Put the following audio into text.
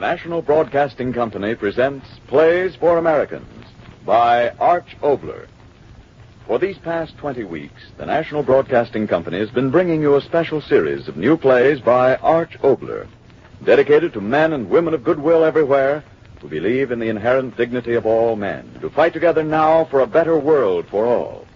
National Broadcasting Company presents Plays for Americans by Arch Obler. For these past 20 weeks, the National Broadcasting Company has been bringing you a special series of new plays by Arch Obler, dedicated to men and women of goodwill everywhere who believe in the inherent dignity of all men, to fight together now for a better world for all.